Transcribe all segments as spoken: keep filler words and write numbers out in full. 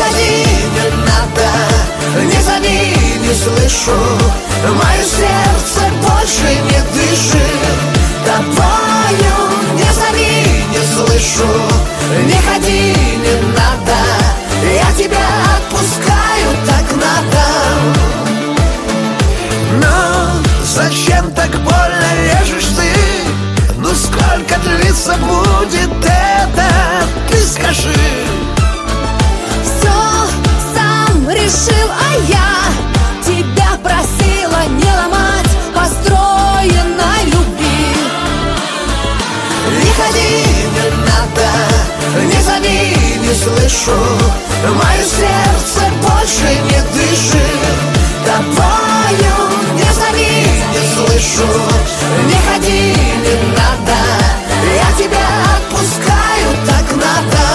ходи, не надо, не зови, не слышу. Мое сердце больше не дышит тобою. Не зови, не слышу. Не ходи, не надо, я тебя отпускаю, так надо. Но зачем так больно режешь ты? Ну сколько длиться будет это? Ты скажи. Все сам решил, а я тебя просила не ломать построенной любви. Не ходи, не надо, не зови, не слышу. Мое сердце больше не дышит тобою. Не зови, не слышу. Не ходи, не надо, я тебя отпускаю, так надо.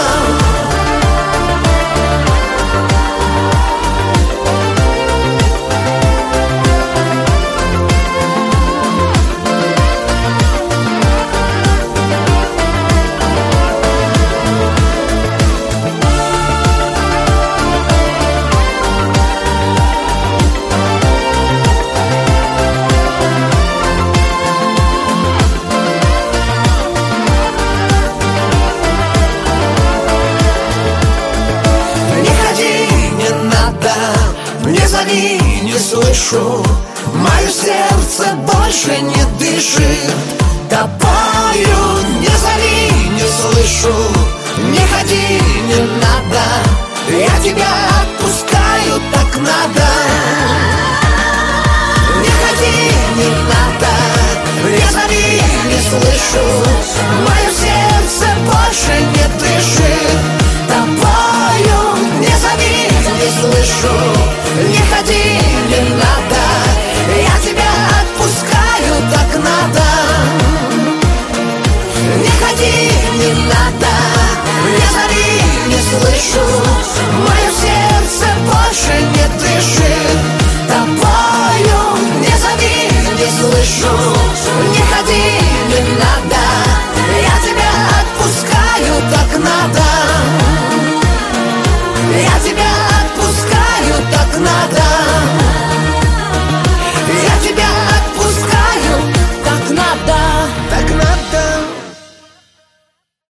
Не слышу, мое сердце больше не дышит тобою. Не зови, не слышу. Не ходи, не надо, я тебя отпускаю, так надо. Не ходи, не надо, не зови, не слышу. Мое сердце больше не дышит тобою. Не зови, не слышу. Не ходи, не надо, я тебя отпускаю, так надо. Не ходи, не надо, не зови, не слышу.